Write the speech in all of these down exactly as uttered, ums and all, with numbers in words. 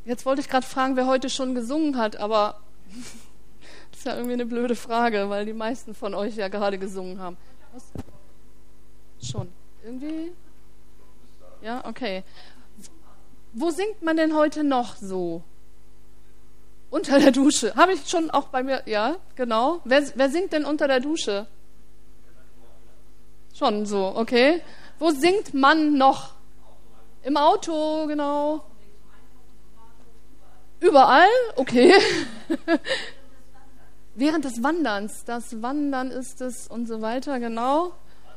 Jetzt wollte ich gerade fragen, wer heute schon gesungen hat, aber das ist ja irgendwie eine blöde Frage, weil die meisten von euch ja gerade gesungen haben. Was? Schon. Irgendwie? Ja, okay. Wo singt man denn heute noch so? Unter der Dusche. Habe ich schon auch bei mir, ja, genau. Wer, wer singt denn unter der Dusche? Schon so, okay. Wo singt man noch? Im Auto, genau. Überall? Okay. Während des Wanderns. Das Wandern ist es und so weiter, genau.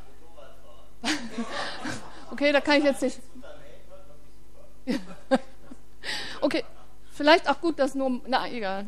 Okay, da kann ich jetzt nicht. Okay, vielleicht auch gut, dass nur. Na, egal.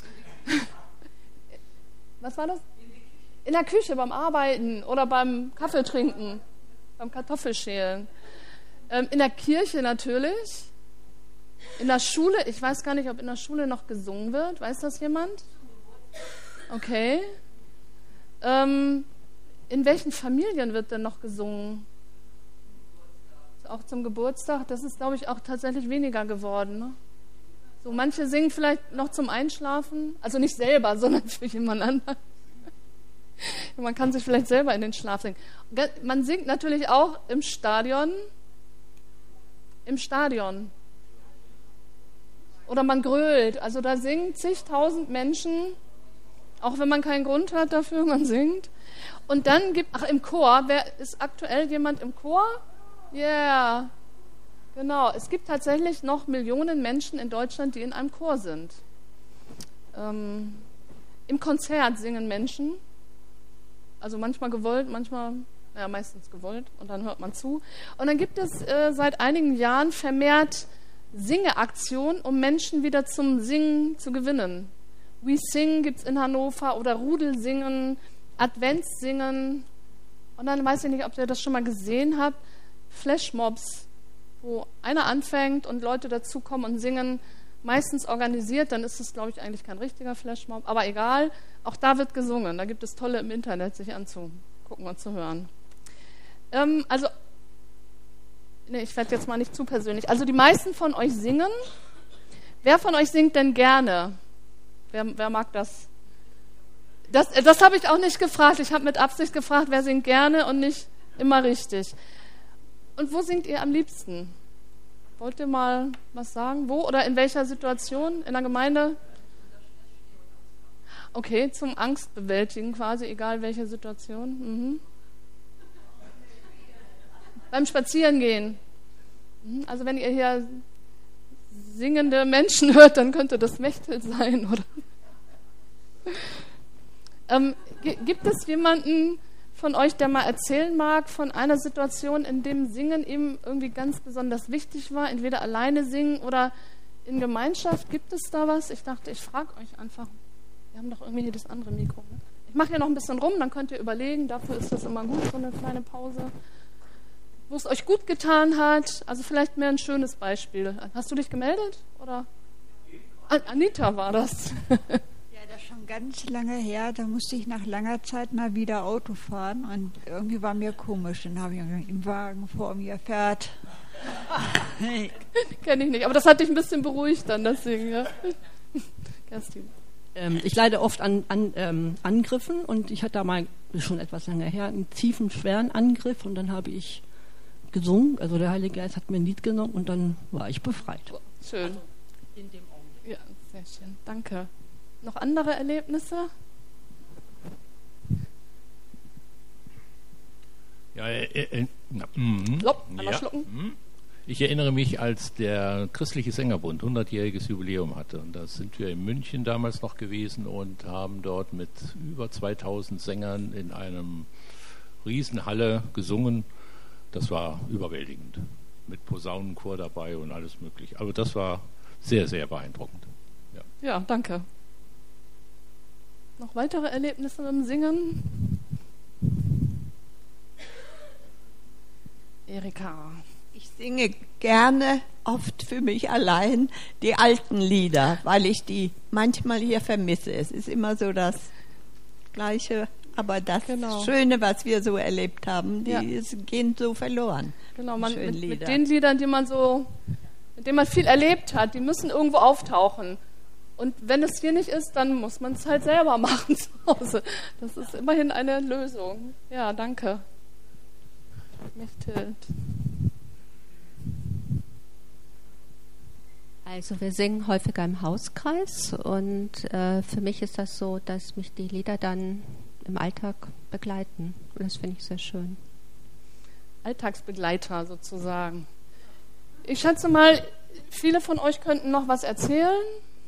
Was war das? In der Küche, beim Arbeiten oder beim Kaffeetrinken, beim Kartoffelschälen. Ähm, in der Kirche natürlich. In der Schule, ich weiß gar nicht, ob in der Schule noch gesungen wird. Weiß das jemand? Okay. Ähm, in welchen Familien wird denn noch gesungen? Auch zum Geburtstag? Das ist, glaube ich, auch tatsächlich weniger geworden. Ne? So, manche singen vielleicht noch zum Einschlafen. Also nicht selber, sondern für jemand anderen. Man kann sich vielleicht selber in den Schlaf singen. Man singt natürlich auch im Stadion. Im Stadion. Oder man grölt. Also da singen zigtausend Menschen, auch wenn man keinen Grund hat dafür, man singt. Und dann gibt, ach im Chor, wer ist aktuell jemand im Chor? Ja, yeah. Genau. Es gibt tatsächlich noch Millionen Menschen in Deutschland, die in einem Chor sind. Ähm, Im Konzert singen Menschen. Also manchmal gewollt, manchmal, ja meistens gewollt und dann hört man zu. Und dann gibt es äh, seit einigen Jahren vermehrt Singeaktionen, um Menschen wieder zum Singen zu gewinnen. We Sing gibt es in Hannover oder Rudelsingen, Adventssingen. Und dann weiß ich nicht, ob ihr das schon mal gesehen habt, Flashmobs, wo einer anfängt und Leute dazukommen und singen, meistens organisiert, dann ist es, glaube ich, eigentlich kein richtiger Flashmob, aber egal, auch da wird gesungen, da gibt es tolle im Internet, sich anzugucken und zu hören. Ähm, also, nee, ich werde jetzt mal nicht zu persönlich, also die meisten von euch singen. Wer von euch singt denn gerne? Wer, wer mag das? Das, das habe ich auch nicht gefragt, ich habe mit Absicht gefragt, wer singt gerne und nicht immer richtig. Und wo singt ihr am liebsten? Wollt ihr mal was sagen? Wo oder in welcher Situation? In der Gemeinde? Okay, zum Angstbewältigen quasi, egal welche Situation. Mhm. Beim Spazierengehen. Mhm. Also wenn ihr hier singende Menschen hört, dann könnte das Mechtel sein, oder? ähm, g- gibt es jemanden von euch, der mal erzählen mag von einer Situation, in dem Singen ihm irgendwie ganz besonders wichtig war, entweder alleine singen oder in Gemeinschaft? Gibt es da was? Ich dachte, ich frage euch einfach. Wir haben doch irgendwie hier das andere Mikro. Ne? Ich mache hier noch ein bisschen rum, dann könnt ihr überlegen. Dafür ist das immer gut, so eine kleine Pause. Wo es euch gut getan hat. Also vielleicht mehr ein schönes Beispiel. Hast du dich gemeldet? Oder? Anita war das. Das ist schon ganz lange her, da musste ich nach langer Zeit mal wieder Auto fahren und irgendwie war mir komisch. Dann habe ich im Wagen vor mir fährt. Kenne ich nicht, aber das hat dich ein bisschen beruhigt dann, deswegen, ja. Kerstin. Ähm, ich leide oft an, an ähm, Angriffen und ich hatte da mal, schon etwas länger her, einen tiefen, schweren Angriff und dann habe ich gesungen, also der Heilige Geist hat mir ein Lied genommen und dann war ich befreit. Schön. Also in dem Augenblick. Ja, sehr schön. Danke. Noch andere Erlebnisse? Ja, äh, äh, na, mm, Lopp, einmal ja, schlucken. Mm. Ich erinnere mich, als der Christliche Sängerbund hundertjähriges Jubiläum hatte. Und da sind wir in München damals noch gewesen und haben dort mit über zweitausend Sängern in einem Riesenhalle gesungen. Das war überwältigend. Mit Posaunenchor dabei und alles mögliche. Aber das war sehr, sehr beeindruckend. Ja, Ja, danke. Noch weitere Erlebnisse beim Singen? Erika. Ich singe gerne, oft für mich allein, die alten Lieder, weil ich die manchmal hier vermisse. Es ist immer so das Gleiche, aber das Genau. Schöne, was wir so erlebt haben, die Ja. es gehen so verloren. Genau, man, Schöne mit, mit Lieder. den Liedern, die man so mit denen man viel erlebt hat, die müssen irgendwo auftauchen. Und wenn es hier nicht ist, dann muss man es halt selber machen zu Hause. Das ist immerhin eine Lösung. Ja, danke. Mechthild. Also wir singen häufiger im Hauskreis und äh, für mich ist das so, dass mich die Lieder dann im Alltag begleiten. Und das finde ich sehr schön. Alltagsbegleiter sozusagen. Ich schätze mal, viele von euch könnten noch was erzählen.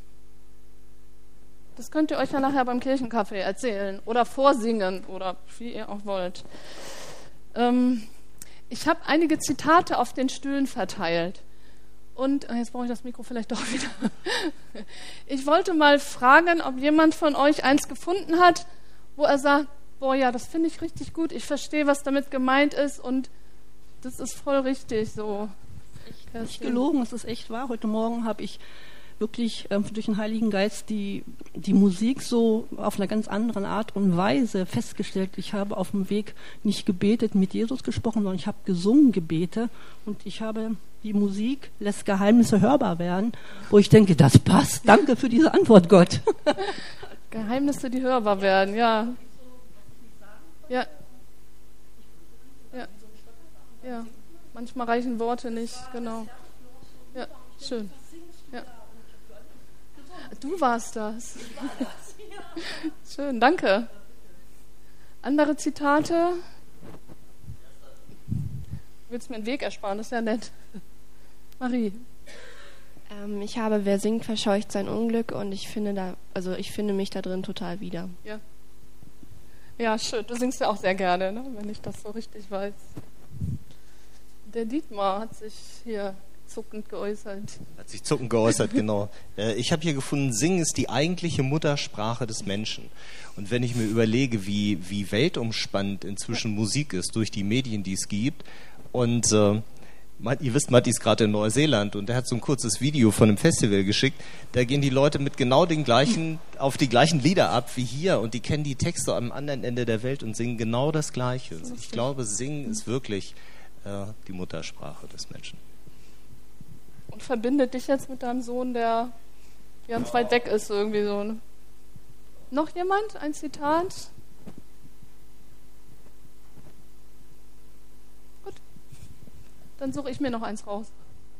Das könnt ihr euch ja nachher beim Kirchenkaffee erzählen oder vorsingen oder wie ihr auch wollt. Ähm, ich habe einige Zitate auf den Stühlen verteilt. Und jetzt brauche ich das Mikro vielleicht doch wieder. Ich wollte mal fragen, ob jemand von euch eins gefunden hat, wo er sagt, boah ja, das finde ich richtig gut, ich verstehe, was damit gemeint ist und das ist voll richtig so. Nicht gelogen, es ist echt wahr. Heute Morgen habe ich wirklich ähm, durch den Heiligen Geist die, die Musik so auf einer ganz anderen Art und Weise festgestellt. Ich habe auf dem Weg nicht gebetet, mit Jesus gesprochen, sondern ich habe gesungen Gebete und ich habe die Musik lässt Geheimnisse hörbar werden, wo ich denke, das passt. Danke für diese Antwort, Gott. Geheimnisse, die hörbar werden, ja. Ja. Ja. Ja. Manchmal reichen Worte nicht, genau. Ja, schön. Ja. Du warst das. Schön, danke. Andere Zitate? Du willst mir einen Weg ersparen, das ist ja nett. Marie. Ähm, ich habe Wer singt, verscheucht sein Unglück und ich finde da, also ich finde mich da drin total wieder. Ja. Ja, schön. Du singst ja auch sehr gerne, ne? Wenn ich das so richtig weiß. Der Dietmar hat sich hier zuckend geäußert. Hat sich zuckend geäußert, genau. Ich habe hier gefunden, Singen ist die eigentliche Muttersprache des Menschen. Und wenn ich mir überlege, wie, wie weltumspannend inzwischen Musik ist durch die Medien, die es gibt, und äh, ihr wisst, Matti ist gerade in Neuseeland und er hat so ein kurzes Video von einem Festival geschickt, da gehen die Leute mit genau den gleichen, auf die gleichen Lieder ab wie hier und die kennen die Texte am anderen Ende der Welt und singen genau das Gleiche. Ich glaube, Singen ist wirklich äh, die Muttersprache des Menschen. Und verbindet dich jetzt mit deinem Sohn, der ganz weit weg ist irgendwie so. Ne? Noch jemand? Ein Zitat? Gut. Dann suche ich mir noch eins raus.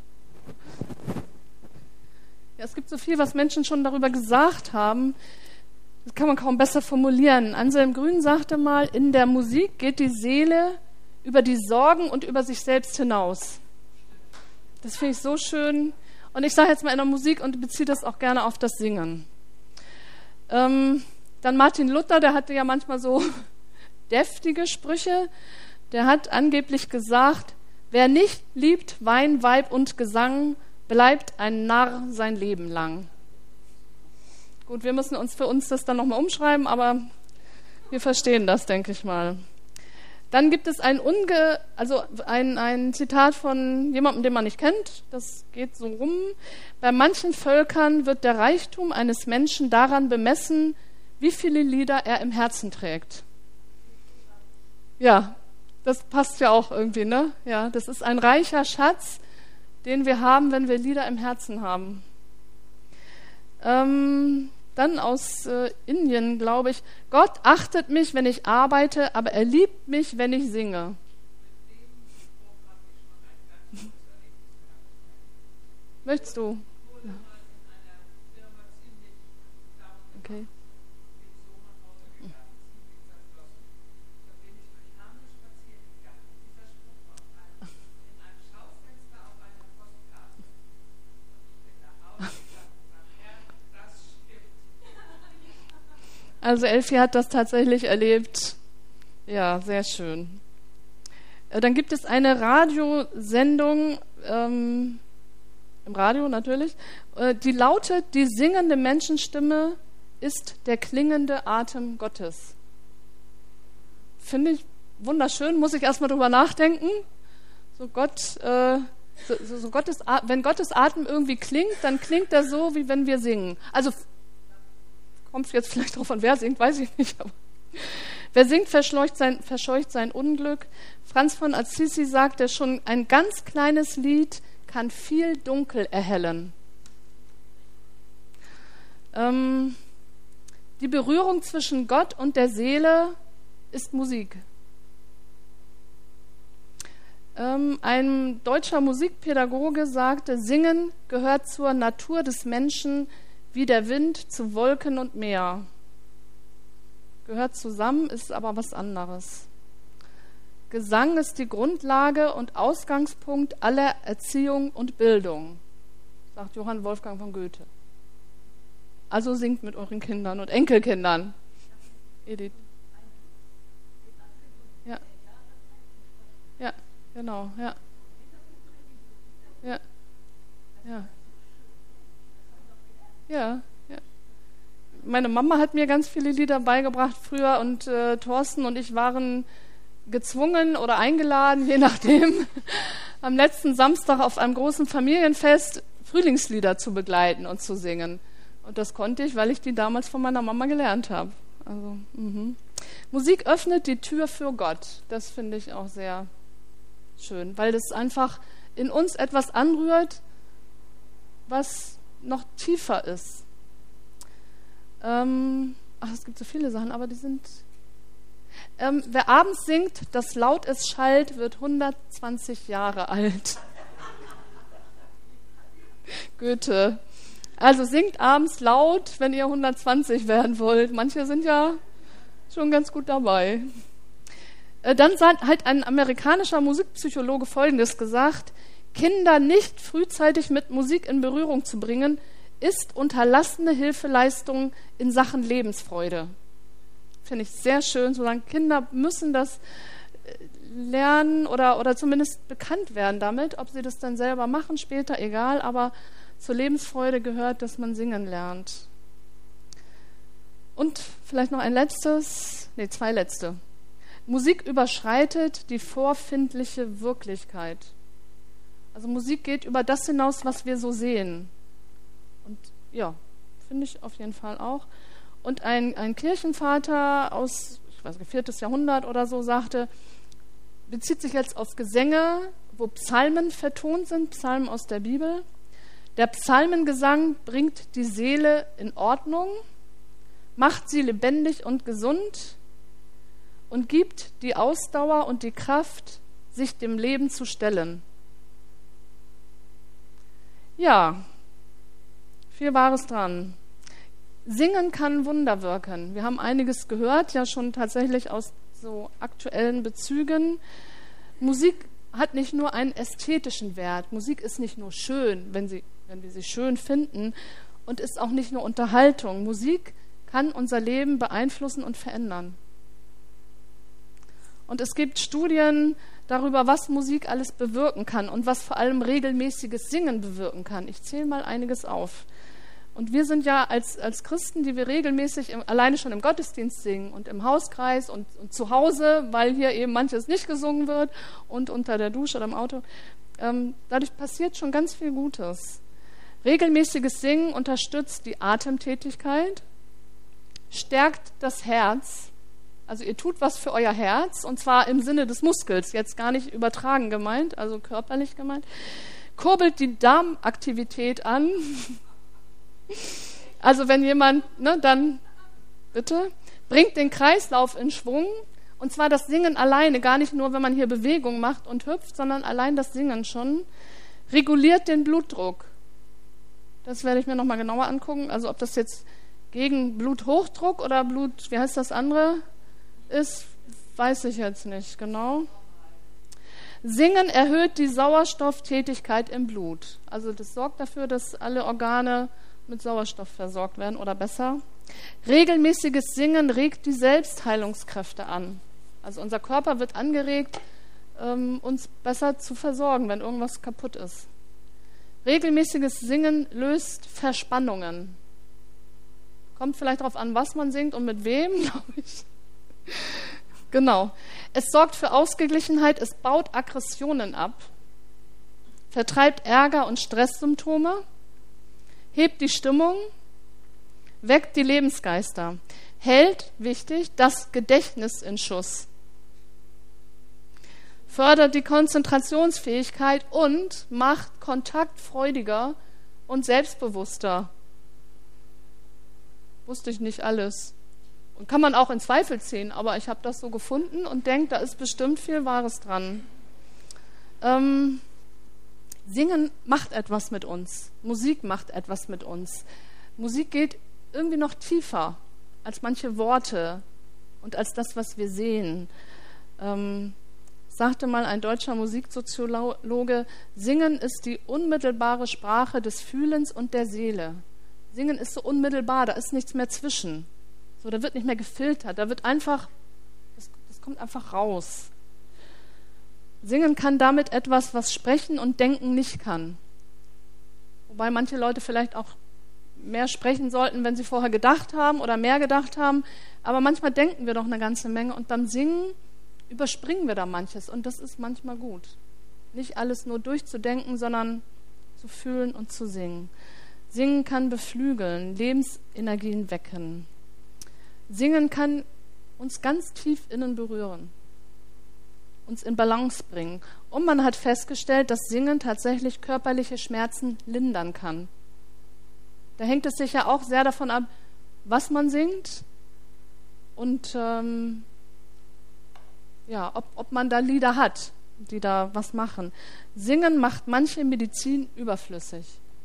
Ja, es gibt so viel, was Menschen schon darüber gesagt haben. Das kann man kaum besser formulieren. Anselm Grün sagte mal, in der Musik geht die Seele über die Sorgen und über sich selbst hinaus. Das finde ich so schön. Und ich sage jetzt mal in der Musik und beziehe das auch gerne auf das Singen. Ähm, dann Martin Luther, der hatte ja manchmal so deftige Sprüche. Der hat angeblich gesagt, wer nicht liebt Wein, Weib und Gesang, bleibt ein Narr sein Leben lang. Gut, wir müssen uns für uns das dann nochmal umschreiben, aber wir verstehen das, denke ich mal. Dann gibt es ein, Unge, also ein, ein Zitat von jemandem, den man nicht kennt. Das geht so rum. Bei manchen Völkern wird der Reichtum eines Menschen daran bemessen, wie viele Lieder er im Herzen trägt. Ja, das passt ja auch irgendwie, ne? Ja, das ist ein reicher Schatz, den wir haben, wenn wir Lieder im Herzen haben. Ähm... Dann aus äh, Indien, glaube ich, Gott achtet mich, wenn ich arbeite, aber er liebt mich, wenn ich singe. Möchtest du? Ja. Okay. Also Elfi hat das tatsächlich erlebt. Ja, sehr schön. Dann gibt es eine Radiosendung, ähm, im Radio natürlich, äh, die lautet, die singende Menschenstimme ist der klingende Atem Gottes. Finde ich wunderschön, muss ich erstmal drüber nachdenken. So Gott, äh, so, so, so Gottes, wenn Gottes Atem irgendwie klingt, dann klingt er so, wie wenn wir singen. Also kommt jetzt vielleicht drauf an, wer singt, weiß ich nicht. Aber wer singt, verscheucht sein, verscheucht sein Unglück. Franz von Assisi sagt, der schon ein ganz kleines Lied kann viel Dunkel erhellen. Ähm, die Berührung zwischen Gott und der Seele ist Musik. Ähm, ein deutscher Musikpädagoge sagte, Singen gehört zur Natur des Menschen wie der Wind zu Wolken und Meer. Gehört zusammen, ist aber was anderes. Gesang ist die Grundlage und Ausgangspunkt aller Erziehung und Bildung, sagt Johann Wolfgang von Goethe. Also singt mit euren Kindern und Enkelkindern. Edith. Ja. Ja, genau, ja. Ja. Ja. Ja, ja. Meine Mama hat mir ganz viele Lieder beigebracht früher und äh, Thorsten und ich waren gezwungen oder eingeladen, je nachdem, am letzten Samstag auf einem großen Familienfest Frühlingslieder zu begleiten und zu singen. Und das konnte ich, weil ich die damals von meiner Mama gelernt habe. Also, mhm. Musik öffnet die Tür für Gott. Das finde ich auch sehr schön, weil das einfach in uns etwas anrührt, was noch tiefer ist. Ähm, ach, es gibt so viele Sachen, aber die sind... Ähm, wer abends singt, dass laut es schallt, wird hundertzwanzig Jahre alt. Goethe. Also singt abends laut, wenn ihr hundertzwanzig werden wollt. Manche sind ja schon ganz gut dabei. Äh, dann hat ein amerikanischer Musikpsychologe Folgendes gesagt: Kinder nicht frühzeitig mit Musik in Berührung zu bringen, ist unterlassene Hilfeleistung in Sachen Lebensfreude. Finde ich sehr schön zu sagen, Kinder müssen das lernen oder, oder zumindest bekannt werden damit. Ob sie das dann selber machen, später, egal, aber zur Lebensfreude gehört, dass man singen lernt. Und vielleicht noch ein letztes, nee, zwei letzte. Musik überschreitet die vorfindliche Wirklichkeit. Also Musik geht über das hinaus, was wir so sehen. Und ja, finde ich auf jeden Fall auch. Und ein, ein Kirchenvater aus, ich weiß nicht, viertes Jahrhundert oder so sagte, bezieht sich jetzt auf Gesänge, wo Psalmen vertont sind, Psalmen aus der Bibel. Der Psalmengesang bringt die Seele in Ordnung, macht sie lebendig und gesund und gibt die Ausdauer und die Kraft, sich dem Leben zu stellen. Ja, viel Wahres dran. Singen kann Wunder wirken. Wir haben einiges gehört, ja schon tatsächlich aus so aktuellen Bezügen. Musik hat nicht nur einen ästhetischen Wert. Musik ist nicht nur schön, wenn, sie, wenn wir sie schön finden, und ist auch nicht nur Unterhaltung. Musik kann unser Leben beeinflussen und verändern. Und es gibt Studien darüber, was Musik alles bewirken kann und was vor allem regelmäßiges Singen bewirken kann. Ich zähle mal einiges auf. Und wir sind ja als, als Christen, die wir regelmäßig im, alleine schon im Gottesdienst singen und im Hauskreis und, und zu Hause, weil hier eben manches nicht gesungen wird und unter der Dusche oder im Auto. Ähm, dadurch passiert schon ganz viel Gutes. Regelmäßiges Singen unterstützt die Atemtätigkeit, stärkt das Herz. Also ihr tut was für euer Herz, und zwar im Sinne des Muskels, jetzt gar nicht übertragen gemeint, also körperlich gemeint. Kurbelt die Darmaktivität an. Also wenn jemand, ne, dann bitte, bringt den Kreislauf in Schwung, und zwar das Singen alleine, gar nicht nur, wenn man hier Bewegung macht und hüpft, sondern allein das Singen schon, reguliert den Blutdruck. Das werde ich mir nochmal genauer angucken, also ob das jetzt gegen Bluthochdruck oder Blut, wie heißt das andere, ist, weiß ich jetzt nicht genau. Singen erhöht die Sauerstofftätigkeit im Blut. Also das sorgt dafür, dass alle Organe mit Sauerstoff versorgt werden oder besser. Regelmäßiges Singen regt die Selbstheilungskräfte an. Also unser Körper wird angeregt, ähm, uns besser zu versorgen, wenn irgendwas kaputt ist. Regelmäßiges Singen löst Verspannungen. Kommt vielleicht darauf an, was man singt und mit wem, glaube ich. Genau. Es sorgt für Ausgeglichenheit, es baut Aggressionen ab, vertreibt Ärger und Stresssymptome, hebt die Stimmung, weckt die Lebensgeister, hält, wichtig, das Gedächtnis in Schuss. fördert die Konzentrationsfähigkeit und macht kontaktfreudiger und selbstbewusster. Wusste ich nicht alles. Und kann man auch in Zweifel ziehen, aber ich habe das so gefunden und denke, da ist bestimmt viel Wahres dran. Ähm, Singen macht etwas mit uns. Musik macht etwas mit uns. Musik geht irgendwie noch tiefer als manche Worte und als das, was wir sehen. Ähm, sagte mal ein deutscher Musiksoziologe, Singen ist die unmittelbare Sprache des Fühlens und der Seele. Singen ist so unmittelbar, da ist nichts mehr zwischen. So, da wird nicht mehr gefiltert, da wird einfach, das, das kommt einfach raus. Singen kann damit etwas, was Sprechen und Denken nicht kann. Wobei manche Leute vielleicht auch mehr sprechen sollten, wenn sie vorher gedacht haben oder mehr gedacht haben. Aber manchmal denken wir doch eine ganze Menge und beim Singen überspringen wir da manches und das ist manchmal gut. Nicht alles nur durchzudenken, sondern zu fühlen und zu singen. Singen kann beflügeln, Lebensenergien wecken. Singen kann uns ganz tief innen berühren, uns in Balance bringen. Und man hat festgestellt, dass Singen tatsächlich körperliche Schmerzen lindern kann. Da hängt es sicher auch sehr davon ab, was man singt und ähm, ja, ob, ob man da Lieder hat, die da was machen. Singen macht manche Medizin überflüssig.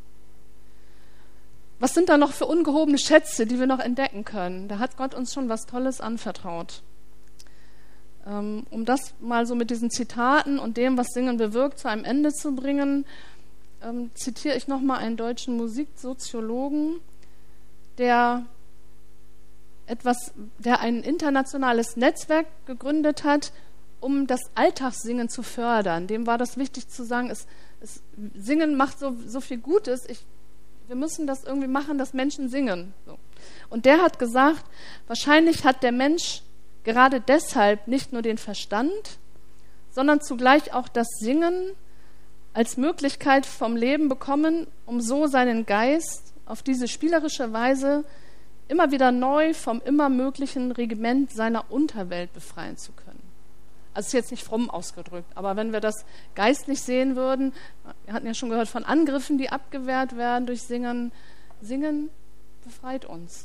Was sind da noch für ungehobene Schätze, die wir noch entdecken können? Da hat Gott uns schon was Tolles anvertraut. Ähm, um das mal so mit diesen Zitaten und dem, was Singen bewirkt, zu einem Ende zu bringen, ähm, zitiere ich nochmal einen deutschen Musiksoziologen, der etwas, der ein internationales Netzwerk gegründet hat, um das Alltagssingen zu fördern. Dem war das wichtig zu sagen, es, es, Singen macht so, so viel Gutes, ich, wir müssen das irgendwie machen, dass Menschen singen. So. Und der hat gesagt, wahrscheinlich hat der Mensch gerade deshalb nicht nur den Verstand, sondern zugleich auch das Singen als Möglichkeit vom Leben bekommen, um so seinen Geist auf diese spielerische Weise immer wieder neu vom immer möglichen Regiment seiner Unterwelt befreien zu können. Also ist jetzt nicht fromm ausgedrückt, aber wenn wir das geistlich sehen würden, wir hatten ja schon gehört von Angriffen, die abgewehrt werden durch Singen. Singen befreit uns.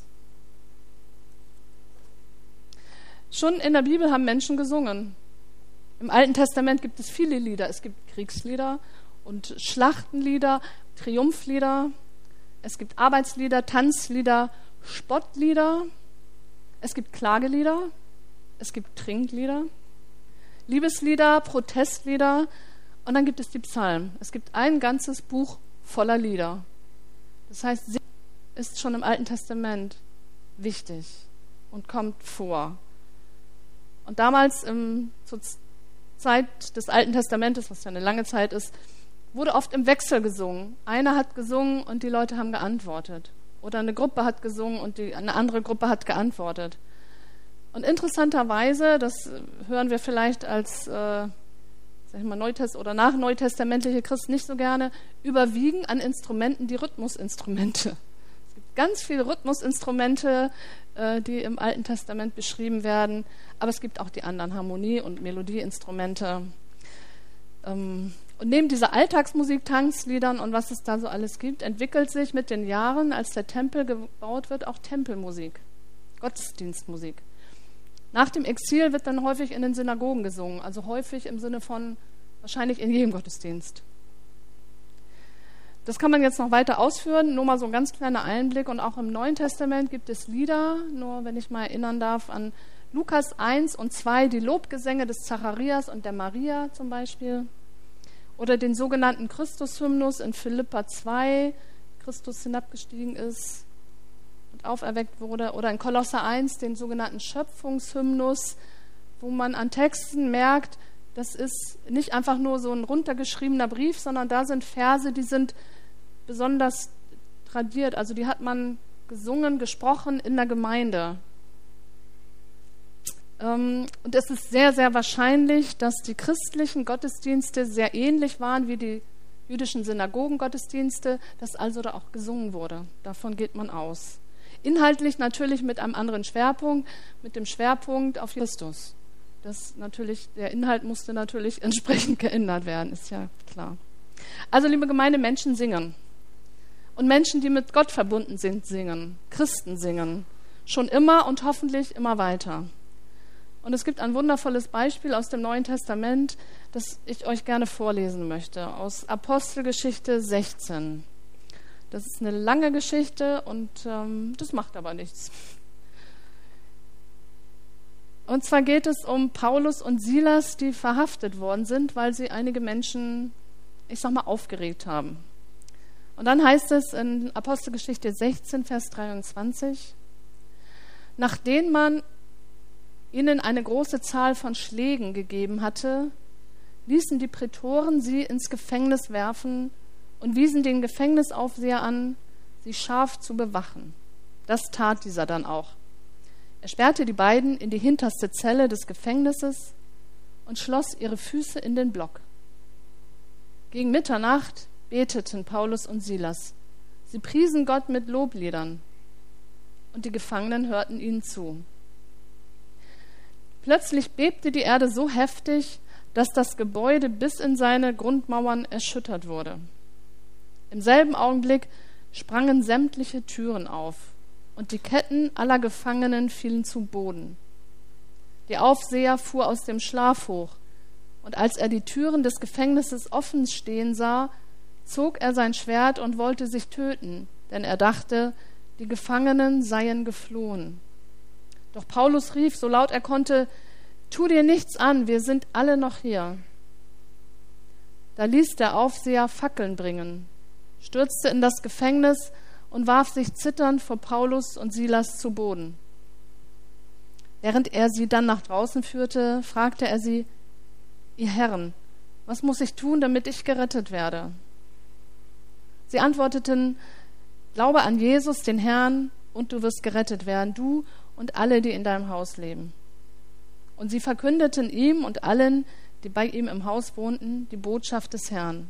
Schon in der Bibel haben Menschen gesungen. Im Alten Testament gibt es viele Lieder. Es gibt Kriegslieder und Schlachtenlieder, Triumphlieder. Es gibt Arbeitslieder, Tanzlieder, Spottlieder. Es gibt Klagelieder. Es gibt Trinklieder. Liebeslieder, Protestlieder und dann gibt es die Psalmen. Es gibt ein ganzes Buch voller Lieder. Das heißt, Singen ist schon im Alten Testament wichtig und kommt vor. Und damals ähm, zur Zeit des Alten Testamentes, was ja eine lange Zeit ist, wurde oft im Wechsel gesungen. Einer hat gesungen und die Leute haben geantwortet. Oder eine Gruppe hat gesungen und die, eine andere Gruppe hat geantwortet. Und interessanterweise, das hören wir vielleicht als äh, sag ich mal, Neutest- oder nach neutestamentliche Christen nicht so gerne, überwiegen an Instrumenten die Rhythmusinstrumente. Es gibt ganz viele Rhythmusinstrumente, äh, die im Alten Testament beschrieben werden, aber es gibt auch die anderen Harmonie- und Melodieinstrumente. Ähm, und neben dieser Alltagsmusik, Tanzliedern und was es da so alles gibt, entwickelt sich mit den Jahren, als der Tempel gebaut wird, auch Tempelmusik, Gottesdienstmusik. Nach dem Exil wird dann häufig in den Synagogen gesungen, also häufig im Sinne von wahrscheinlich in jedem Gottesdienst. Das kann man jetzt noch weiter ausführen, nur mal so ein ganz kleiner Einblick. Und auch im Neuen Testament gibt es Lieder, nur wenn ich mal erinnern darf an Lukas eins und zwei, die Lobgesänge des Zacharias und der Maria zum Beispiel. Oder den sogenannten Christus-Hymnus in Philipper zwei, Christus hinabgestiegen ist und auferweckt wurde, oder in Kolosser eins den sogenannten Schöpfungshymnus, wo man an Texten merkt, das ist nicht einfach nur so ein runtergeschriebener Brief, sondern da sind Verse, die sind besonders tradiert, also die hat man gesungen, gesprochen in der Gemeinde. Und es ist sehr, sehr wahrscheinlich, dass die christlichen Gottesdienste sehr ähnlich waren wie die jüdischen Synagogengottesdienste, dass also da auch gesungen wurde. Davon geht man aus. Inhaltlich natürlich mit einem anderen Schwerpunkt, mit dem Schwerpunkt auf Christus. das natürlich, der Inhalt musste natürlich entsprechend geändert werden, ist ja klar. Also, liebe Gemeinde, Menschen singen. Und Menschen, die mit Gott verbunden sind, singen. Christen singen. Schon immer und hoffentlich immer weiter. Und es gibt ein wundervolles Beispiel aus dem Neuen Testament, das ich euch gerne vorlesen möchte, aus Apostelgeschichte sechzehn. Das ist eine lange Geschichte und ähm, das macht aber nichts. Und zwar geht es um Paulus und Silas, die verhaftet worden sind, weil sie einige Menschen, ich sag mal, aufgeregt haben. Und dann heißt es in Apostelgeschichte sechzehn, Vers dreiundzwanzig, nachdem man ihnen eine große Zahl von Schlägen gegeben hatte, ließen die Prätoren sie ins Gefängnis werfen und wiesen den Gefängnisaufseher an, sie scharf zu bewachen. Das tat dieser dann auch. Er sperrte die beiden in die hinterste Zelle des Gefängnisses und schloss ihre Füße in den Block. Gegen Mitternacht beteten Paulus und Silas. Sie priesen Gott mit Lobliedern und die Gefangenen hörten ihnen zu. Plötzlich bebte die Erde so heftig, dass das Gebäude bis in seine Grundmauern erschüttert wurde. Im selben Augenblick sprangen sämtliche Türen auf und die Ketten aller Gefangenen fielen zu Boden. Der Aufseher fuhr aus dem Schlaf hoch, und als er die Türen des Gefängnisses offen stehen sah, zog er sein Schwert und wollte sich töten, denn er dachte, die Gefangenen seien geflohen. Doch Paulus rief, so laut er konnte, tu dir nichts an, wir sind alle noch hier. Da ließ der Aufseher Fackeln bringen, stürzte in das Gefängnis und warf sich zitternd vor Paulus und Silas zu Boden. Während er sie dann nach draußen führte, fragte er sie, ihr Herren, was muss ich tun, damit ich gerettet werde? Sie antworteten, glaube an Jesus, den Herrn, und du wirst gerettet werden, du und alle, die in deinem Haus leben. Und sie verkündeten ihm und allen, die bei ihm im Haus wohnten, die Botschaft des Herrn.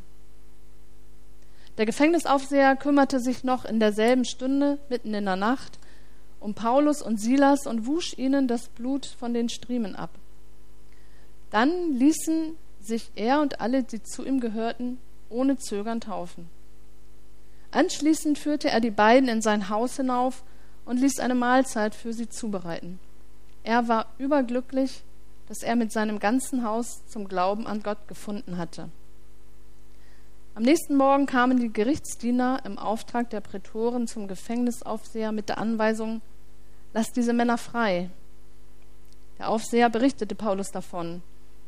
Der Gefängnisaufseher kümmerte sich noch in derselben Stunde, mitten in der Nacht, um Paulus und Silas und wusch ihnen das Blut von den Striemen ab. Dann ließen sich er und alle, die zu ihm gehörten, ohne Zögern taufen. Anschließend führte er die beiden in sein Haus hinauf und ließ eine Mahlzeit für sie zubereiten. Er war überglücklich, dass er mit seinem ganzen Haus zum Glauben an Gott gefunden hatte. Am nächsten Morgen kamen die Gerichtsdiener im Auftrag der Prätoren zum Gefängnisaufseher mit der Anweisung, lasst diese Männer frei. Der Aufseher berichtete Paulus davon.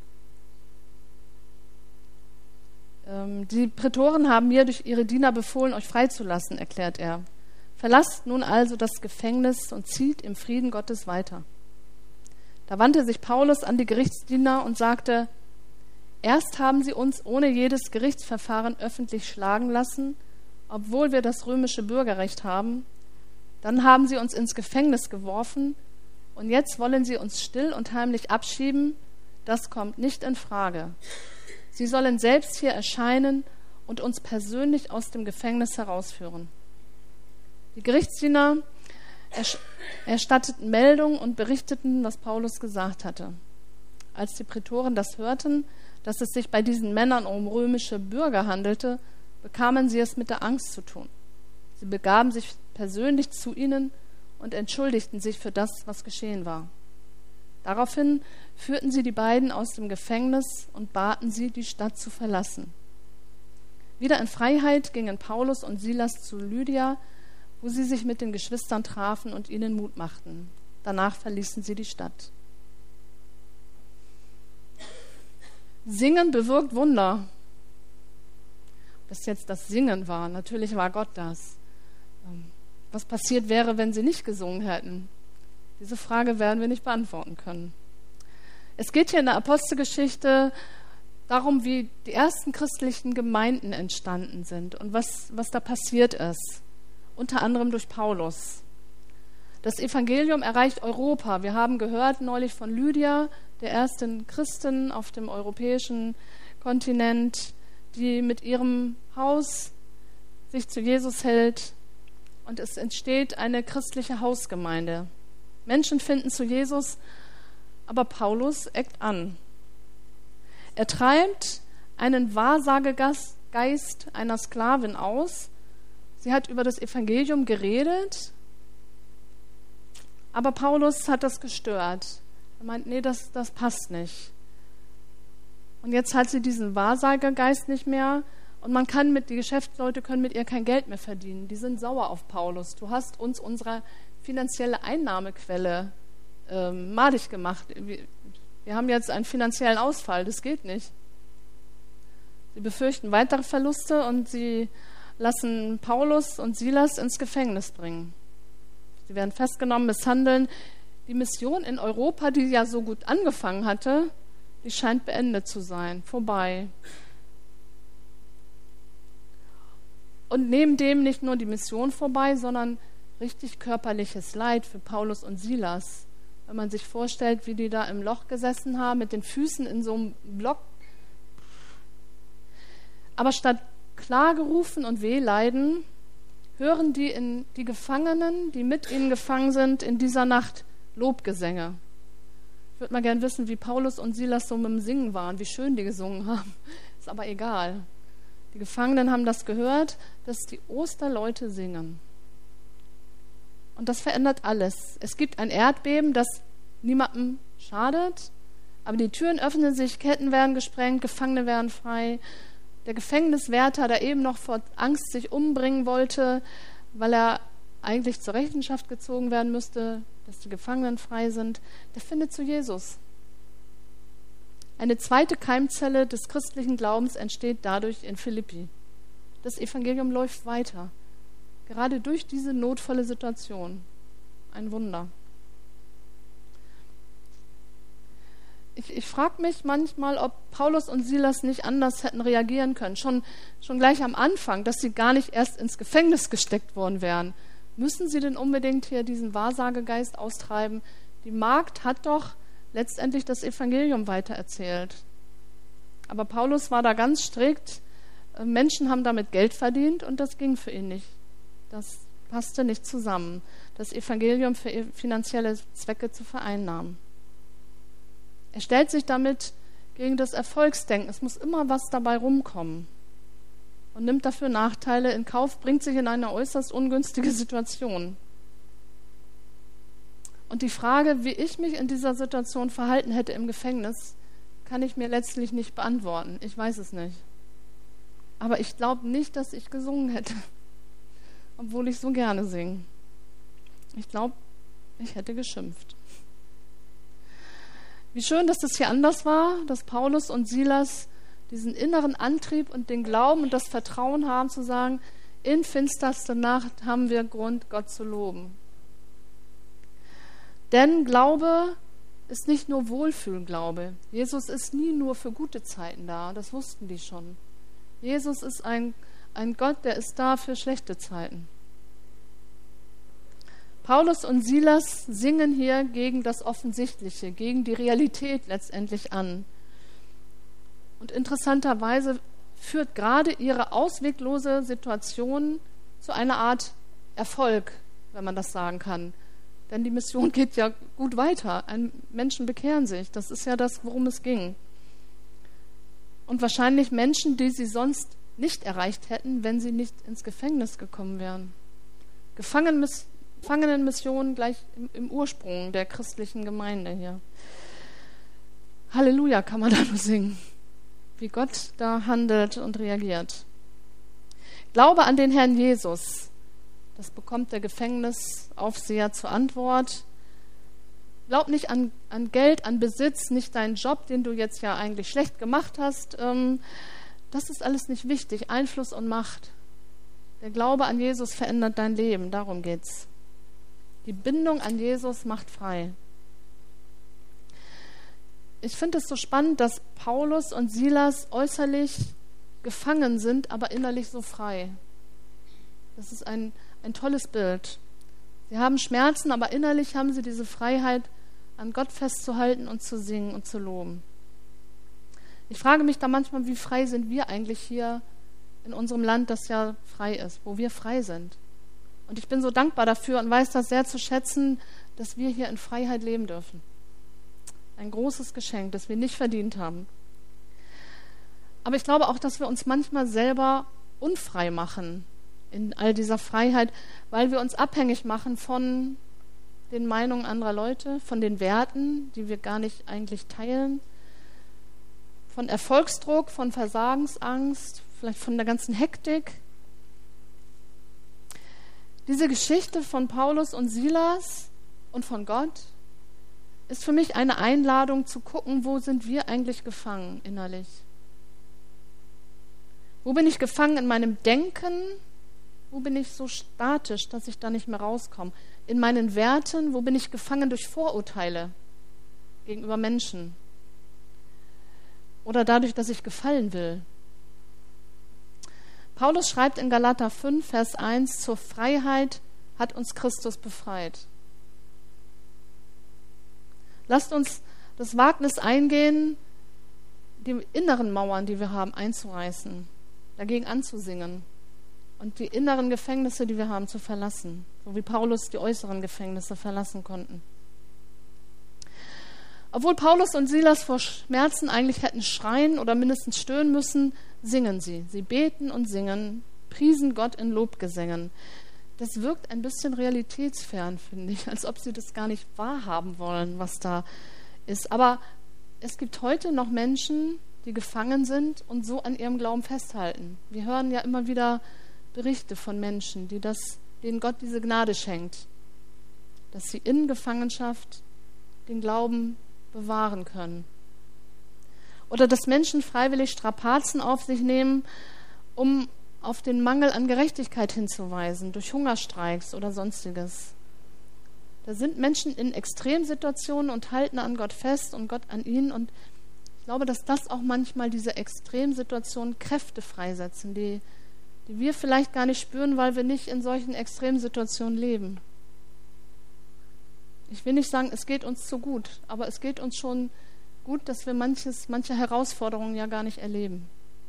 Ähm, die Prätoren haben mir durch ihre Diener befohlen, euch freizulassen, erklärt er. Verlasst nun also das Gefängnis und zieht im Frieden Gottes weiter. Da wandte sich Paulus an die Gerichtsdiener und sagte, erst haben sie uns ohne jedes Gerichtsverfahren öffentlich schlagen lassen, obwohl wir das römische Bürgerrecht haben. Dann haben sie uns ins Gefängnis geworfen und jetzt wollen sie uns still und heimlich abschieben. Das kommt nicht in Frage. Sie sollen selbst hier erscheinen und uns persönlich aus dem Gefängnis herausführen. Die Gerichtsdiener erstatteten Meldung und berichteten, was Paulus gesagt hatte. Als die Prätoren das hörten, dass es sich bei diesen Männern um römische Bürger handelte, bekamen sie es mit der Angst zu tun. Sie begaben sich persönlich zu ihnen und entschuldigten sich für das, was geschehen war. Daraufhin führten sie die beiden aus dem Gefängnis und baten sie, die Stadt zu verlassen. Wieder in Freiheit gingen Paulus und Silas zu Lydia, wo sie sich mit den Geschwistern trafen und ihnen Mut machten. Danach verließen sie die Stadt. Singen bewirkt Wunder. Was jetzt das Singen war, natürlich war Gott das. Was passiert wäre, wenn sie nicht gesungen hätten? Diese Frage werden wir nicht beantworten können. Es geht hier in der Apostelgeschichte darum, wie die ersten christlichen Gemeinden entstanden sind und was, was da passiert ist. Unter anderem durch Paulus. Das Evangelium erreicht Europa. Wir haben gehört neulich von Lydia, der ersten Christin auf dem europäischen Kontinent, die mit ihrem Haus sich zu Jesus hält und es entsteht eine christliche Hausgemeinde. Menschen finden zu Jesus, Aber Paulus eckt an. Er treibt einen Wahrsagegeist einer Sklavin aus. Sie hat über das Evangelium geredet, aber Paulus hat das gestört. Er meint, nee, das, das passt nicht. Und jetzt hat sie diesen Wahrsagergeist nicht mehr und man kann mit, die Geschäftsleute können mit ihr kein Geld mehr verdienen. Die sind sauer auf Paulus. Du hast uns unsere finanzielle Einnahmequelle ähm, madig gemacht. Wir, wir haben jetzt einen finanziellen Ausfall, das geht nicht. Sie befürchten weitere Verluste und sie lassen Paulus und Silas ins Gefängnis bringen. Sie werden festgenommen, misshandeln. Die Mission in Europa, die ja so gut angefangen hatte, die scheint beendet zu sein, vorbei. Und neben dem nicht nur die Mission vorbei, sondern richtig körperliches Leid für Paulus und Silas. Wenn man sich vorstellt, wie die da im Loch gesessen haben, mit den Füßen in so einem Block. Aber statt Klagerufen und Wehleiden hören die, in, die Gefangenen, die mit ihnen gefangen sind, in dieser Nacht Lobgesänge. Ich würde mal gern wissen, wie Paulus und Silas so mit dem Singen waren, wie schön die gesungen haben. Ist aber egal. Die Gefangenen haben das gehört, dass die Osterleute singen. Und das verändert alles. Es gibt ein Erdbeben, das niemandem schadet, aber die Türen öffnen sich, Ketten werden gesprengt, Gefangene werden frei. Der Gefängniswärter, der eben noch vor Angst sich umbringen wollte, weil er eigentlich zur Rechenschaft gezogen werden müsste, dass die Gefangenen frei sind, der findet zu Jesus. Eine zweite Keimzelle des christlichen Glaubens entsteht dadurch in Philippi. Das Evangelium läuft weiter, gerade durch diese notvolle Situation. Ein Wunder. Ich, ich frage mich manchmal, ob Paulus und Silas nicht anders hätten reagieren können. Schon, schon gleich am Anfang, dass sie gar nicht erst ins Gefängnis gesteckt worden wären. Müssen sie denn unbedingt hier diesen Wahrsagegeist austreiben? Die Magd hat doch letztendlich das Evangelium weitererzählt. Aber Paulus war da ganz strikt. Menschen haben damit Geld verdient und das ging für ihn nicht. Das passte nicht zusammen, das Evangelium für finanzielle Zwecke zu vereinnahmen. Er stellt sich damit gegen das Erfolgsdenken. Es muss immer was dabei rumkommen. Und nimmt dafür Nachteile in Kauf, bringt sich in eine äußerst ungünstige Situation. Und die Frage, wie ich mich in dieser Situation verhalten hätte im Gefängnis, kann ich mir letztlich nicht beantworten. Ich weiß es nicht. Aber ich glaube nicht, dass ich gesungen hätte, obwohl ich so gerne singe. Ich glaube, ich hätte geschimpft. Wie schön, dass das hier anders war, dass Paulus und Silas diesen inneren Antrieb und den Glauben und das Vertrauen haben zu sagen, in finsterster Nacht haben wir Grund, Gott zu loben. Denn Glaube ist nicht nur Wohlfühlglaube. Jesus ist nie nur für gute Zeiten da, das wussten die schon. Jesus ist ein, ein Gott, der ist da für schlechte Zeiten. Paulus und Silas singen hier gegen das Offensichtliche, gegen die Realität letztendlich an. Und interessanterweise führt gerade ihre ausweglose Situation zu einer Art Erfolg, wenn man das sagen kann. Denn die Mission geht ja gut weiter. Ein Menschen bekehren sich. Das ist ja das, worum es ging. Und wahrscheinlich Menschen, die sie sonst nicht erreicht hätten, wenn sie nicht ins Gefängnis gekommen wären. Gefangenenmission Gefangenenmission gleich im, im Ursprung der christlichen Gemeinde hier. Halleluja kann man da nur singen, wie Gott da handelt und reagiert. Glaube an den Herrn Jesus, das bekommt der Gefängnisaufseher zur Antwort. Glaub nicht an, an Geld, an Besitz, nicht deinen Job, den du jetzt ja eigentlich schlecht gemacht hast. Ähm, das ist alles nicht wichtig. Einfluss und Macht. Der Glaube an Jesus verändert dein Leben, darum geht's. Die Bindung an Jesus macht frei. Ich finde es so spannend, dass Paulus und Silas äußerlich gefangen sind, aber innerlich so frei. Das ist ein, ein tolles Bild. Sie haben Schmerzen, aber innerlich haben sie diese Freiheit, an Gott festzuhalten und zu singen und zu loben. Ich frage mich da manchmal, wie frei sind wir eigentlich hier in unserem Land, das ja frei ist, wo wir frei sind. Und ich bin so dankbar dafür und weiß das sehr zu schätzen, dass wir hier in Freiheit leben dürfen. Ein großes Geschenk, das wir nicht verdient haben. Aber ich glaube auch, dass wir uns manchmal selber unfrei machen in all dieser Freiheit, weil wir uns abhängig machen von den Meinungen anderer Leute, von den Werten, die wir gar nicht eigentlich teilen, von Erfolgsdruck, von Versagensangst, vielleicht von der ganzen Hektik. Diese Geschichte von Paulus und Silas und von Gott ist für mich eine Einladung zu gucken, wo sind wir eigentlich gefangen innerlich? Wo bin ich gefangen in meinem Denken? Wo bin ich so statisch, dass ich da nicht mehr rauskomme? In meinen Werten, wo bin ich gefangen durch Vorurteile gegenüber Menschen? Oder dadurch, dass ich gefallen will? Paulus schreibt in Galater fünf, Vers eins, zur Freiheit hat uns Christus befreit. Lasst uns das Wagnis eingehen, die inneren Mauern, die wir haben, einzureißen, dagegen anzusingen und die inneren Gefängnisse, die wir haben, zu verlassen, so wie Paulus die äußeren Gefängnisse verlassen konnten. Obwohl Paulus und Silas vor Schmerzen eigentlich hätten schreien oder mindestens stöhnen müssen, singen sie. Sie beten und singen, priesen Gott in Lobgesängen. Das wirkt ein bisschen realitätsfern, finde ich, als ob sie das gar nicht wahrhaben wollen, was da ist. Aber es gibt heute noch Menschen, die gefangen sind und so an ihrem Glauben festhalten. Wir hören ja immer wieder Berichte von Menschen, die das, denen Gott diese Gnade schenkt, dass sie in Gefangenschaft den Glauben bewahren können. Oder dass Menschen freiwillig Strapazen auf sich nehmen, um auf den Mangel an Gerechtigkeit hinzuweisen, durch Hungerstreiks oder Sonstiges. Da sind Menschen in Extremsituationen und halten an Gott fest und Gott an ihnen. Und ich glaube, dass das auch manchmal diese Extremsituationen Kräfte freisetzen, die, die wir vielleicht gar nicht spüren, weil wir nicht in solchen Extremsituationen leben. Ich will nicht sagen, es geht uns zu gut, aber es geht uns schon gut, dass wir manches, manche Herausforderungen ja gar nicht erleben.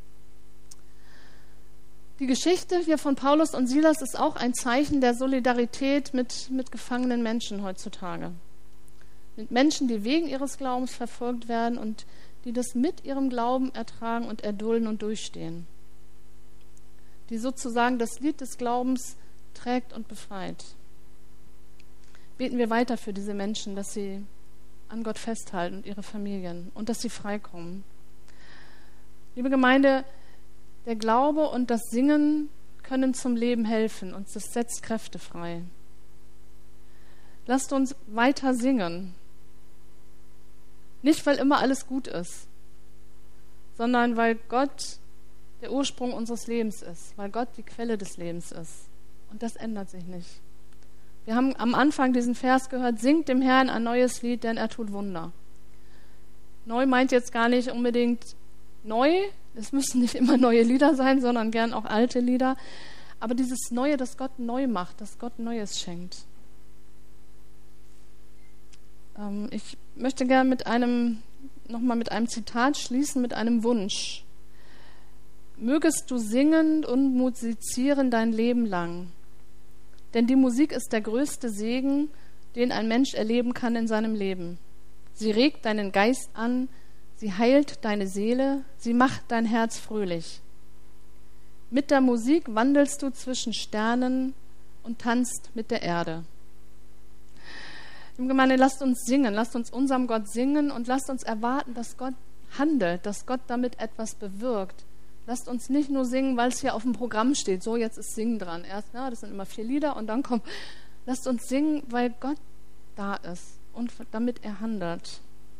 Die Geschichte hier von Paulus und Silas ist auch ein Zeichen der Solidarität mit, mit gefangenen Menschen heutzutage. Mit Menschen, die wegen ihres Glaubens verfolgt werden und die das mit ihrem Glauben ertragen und erdulden und durchstehen. Die sozusagen das Lied des Glaubens trägt und befreit. Beten wir weiter für diese Menschen, dass sie an Gott festhalten und ihre Familien und dass sie freikommen. Liebe Gemeinde, der Glaube und das Singen können zum Leben helfen und das setzt Kräfte frei. Lasst uns weiter singen. Nicht, weil immer alles gut ist, sondern weil Gott der Ursprung unseres Lebens ist, weil Gott die Quelle des Lebens ist. Und das ändert sich nicht. Wir haben am Anfang diesen Vers gehört, singt dem Herrn ein neues Lied, denn er tut Wunder. Neu meint jetzt gar nicht unbedingt neu, es müssen nicht immer neue Lieder sein, sondern gern auch alte Lieder. Aber dieses Neue, das Gott neu macht, das Gott Neues schenkt. Ähm, ich möchte gerne mit einem, nochmal mit einem Zitat schließen, mit einem Wunsch. Mögest du singen und musizieren dein Leben lang. Denn die Musik ist der größte Segen, den ein Mensch erleben kann in seinem Leben. Sie regt deinen Geist an, sie heilt deine Seele, sie macht dein Herz fröhlich. Mit der Musik wandelst du zwischen Sternen und tanzt mit der Erde. Liebe Gemeinde, lasst uns singen, lasst uns unserem Gott singen und lasst uns erwarten, dass Gott handelt, dass Gott damit etwas bewirkt. Lasst uns nicht nur singen, weil es hier auf dem Programm steht, so jetzt ist Singen dran. Erst, ja, das sind immer vier Lieder und dann kommt, lasst uns singen, weil Gott da ist und damit er handelt.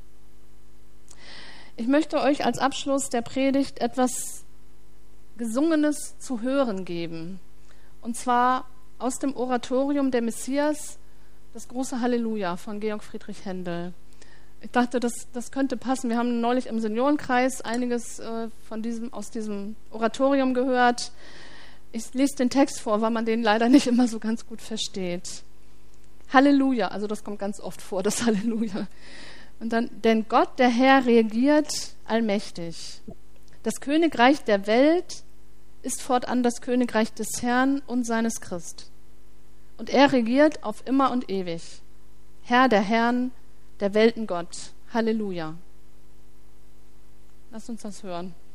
Ich möchte euch als Abschluss der Predigt etwas Gesungenes zu hören geben. Und zwar aus dem Oratorium der Messias, das große Halleluja von Georg Friedrich Händel. Ich dachte, das, das könnte passen. Wir haben neulich im Seniorenkreis einiges äh, von diesem, aus diesem Oratorium gehört. Ich lese den Text vor, weil man den leider nicht immer so ganz gut versteht. Halleluja, also das kommt ganz oft vor, das Halleluja. Und dann, denn Gott, der Herr, regiert allmächtig. Das Königreich der Welt ist fortan das Königreich des Herrn und seines Christ. Und er regiert auf immer und ewig. Herr der Herren, der Welten Gott. Halleluja. Lass uns das hören.